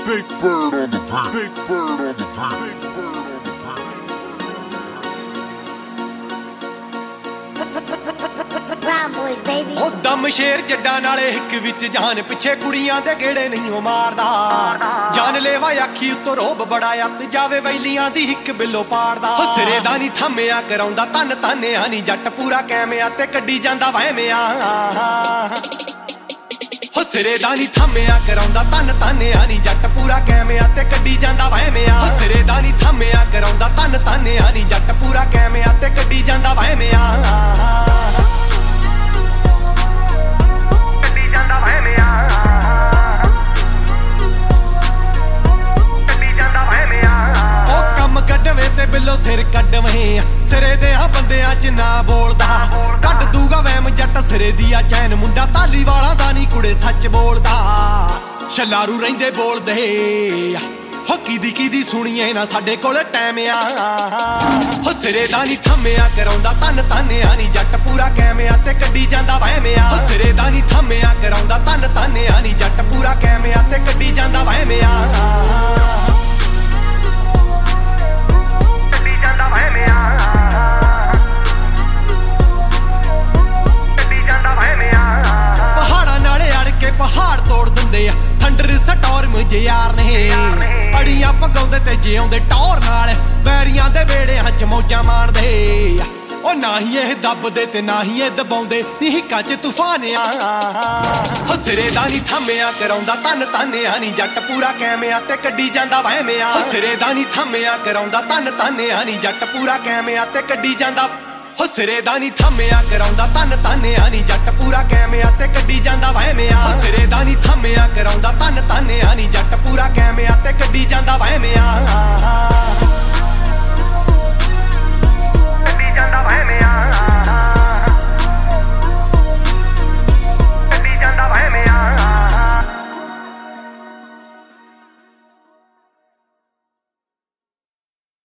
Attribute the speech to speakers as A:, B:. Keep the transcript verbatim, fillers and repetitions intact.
A: Big bird on the beat. Big bird on the beat. Big bird on the beat.
B: Brown boys, baby.
C: ਉਹ ਦਮ ਸ਼ੇਰ ਜੱਡਾਂ ਨਾਲੇ ਹਿੱਕ ਵਿੱਚ ਜਾਨ ਪਿੱਛੇ ਕੁੜੀਆਂ ਦੇ ਗੇੜੇ ਨਹੀਂ ਉਹ ਮਾਰਦਾ ਜਾਨ ਲੈਵਾ ਅੱਖੀ ਉੱਤੋਂ ਰੋਬ ਬੜਾ ਅੱਤ ਜਾਵੇ ਵੈਲੀਆਂ ਦੀ ਹਿੱਕ ਬਿੱਲੋ ਪਾੜਦਾ ਸਿਰੇ ਦਾ ਨਹੀਂ ਥੰਮਿਆ ਕਰਾਉਂਦਾ ਤਨ ਤਾਨਿਆ ਨਹੀਂ ਜੱਟ ਪੂਰਾ ਕੈਮਿਆ ਤੇ ਕੱਢੀ ਜਾਂਦਾ ਵਹਿਮਿਆ ਹੋ ਸਿਰੇ ਦਾ ਨਹੀਂ ਥੰਮਿਆ ਕਰਾਉਂਦਾ ਤਨ ਤਾਨਿਆ ਨਹੀਂ ਜੱਟ ਪੂਰਾ ਕੈਮਿਆ ਤੇ ਕੱਢੀ ਜਾਂਦਾ ਵਹਿਮਿਆ ਹੋ ਸਿਰੇ ਦਾ ਨਹੀਂ ਥੰਮਿਆ ਕਰਾਉਂਦਾ ਤਨ ਤਾਨਿਆ ਨਹੀਂ ਜੱਟ ਪੂਰਾ ਕੈਮਿਆ ਤੇ ਕੱਢੀ ਜਾਂਦਾ ਵਹਿਮਿਆ ਤੇ ਬਿੱਲੋ ਸਿਰ ਕੱਢਵੇਂ ਸਿਰੇ ਦੇ ਆ ਬੰਦਿਆਂ ਚ ਨਾ ਬੋਲਦਾ ਕੱਢ ਦੂਗਾ ਵਹਿਮ ਜੱਟ ਸਿਰੇ ਦੀ ਆ ਚੈਨ ਮੁੰਡਾ ਤਾਲੀ ਵਾਲਾ ਦਾ ਨਹੀਂ ਕੁੜੇ ਸੱਚ ਬੋਲਦਾ ਛਲਾਰੂ ਰਹਿੰਦੇ ਬੋਲਦੇ ਹੋ ਕਿਦੀ ਕਿਦੀ ਸੁਣੀਏ ਨਾ ਸਾਡੇ ਕੋਲ ਟਾਈਮ ਆ ਹੋ ਸਿਰੇ ਦਾ ਨਹੀਂ ਥੰਮਿਆ ਕਰਾਉਂਦਾ ਤਨ ਤਾਨਿਆ ਨਹੀਂ ਜੱਟ ਪੂਰਾ ਕੈਮਿਆ ਤੇ ਕੱਢੀ ਜਾਂਦਾ ਵਹਿਮਿਆ ਹੋ ਸਿਰੇ ਦਾ ਨਹੀਂ ਥੰਮਿਆ ਕਰਾਉਂਦਾ ਤਨ ਤਾਨਿਆ ਨਹੀਂ ਜੱਟ ਪੂਰਾ ਕੈਮਿਆ ਤੇ ਕੱਢੀ ਜਾਂਦਾ ਵਹਿਮਿਆ ਪਹਾੜ ਤੋੜ ਦਿੰਦੇ ਆ ਥੰਡਰ ਸਟੋਰਮ ਜੇ ਯਾਰ ਨੇ ਅੜੀਆਂ ਪਗਾਉਂਦੇ ਤੇ ਜਿਉਂਦੇ ਟੌਰ ਨਾਲ ਬੈਰੀਆਂ ਦੇ ਵੇੜਿਆਂ ਚ ਮੌਜਾਂ ਮਾਣਦੇ ਉਹ ਨਾ ਹੀ ਇਹ ਦੱਬਦੇ ਤੇ ਨਾ ਹੀ ਇਹ ਦਬਾਉਂਦੇ ਨੀ ਹਿੱਕਾਂ ਚ ਤੂਫਾਨ ਆ ਹੋ ਸਿਰੇ ਦਾ ਨਹੀਂ ਥੰਮਿਆ ਕਰਾਉਂਦਾ ਤਨ ਤਾਨਿਆ ਨਹੀਂ ਜੱਟ ਪੂਰਾ ਕੈਮਿਆ ਤੇ ਕੱਢੀ ਜਾਂਦਾ ਵਹਿਮਿਆ ਹੋ ਸਿਰੇ ਦਾ ਨਹੀਂ ਥੰਮਿਆ ਕਰਾਉਂਦਾ ਤਨ ਤਾਨਿਆ ਨਹੀਂ ਜੱਟ ਪੂਰਾ ਕੈਮਿਆ ਤੇ ਕੱਢੀ ਜਾਂਦਾ ਹੋ ਸਿਰੇ ਦਾ ਨਹੀਂ ਥੰਮਿਆ ਕਰਾਉਂਦਾ ਤਨ ਤਾਨਿਆ ਨਹੀਂ ਜੱਟ ਪੂਰਾ ਕੈਮਿਆ ਤੇ ਕੱਢੀ ਜਾਂਦਾ ਵਹਿਮਿਆ ਹੋ ਸਿਰੇ ਦਾ ਨਹੀਂ ਥੰਮਿਆ ਕਰਾਉਂਦਾ ਤਨ ਤਾਨਿਆ ਨਹੀਂ ਜੱਟ ਪੂਰਾ ਕੈਮਿਆ ਤੇ ਕੱਢੀ ਜਾਂਦਾ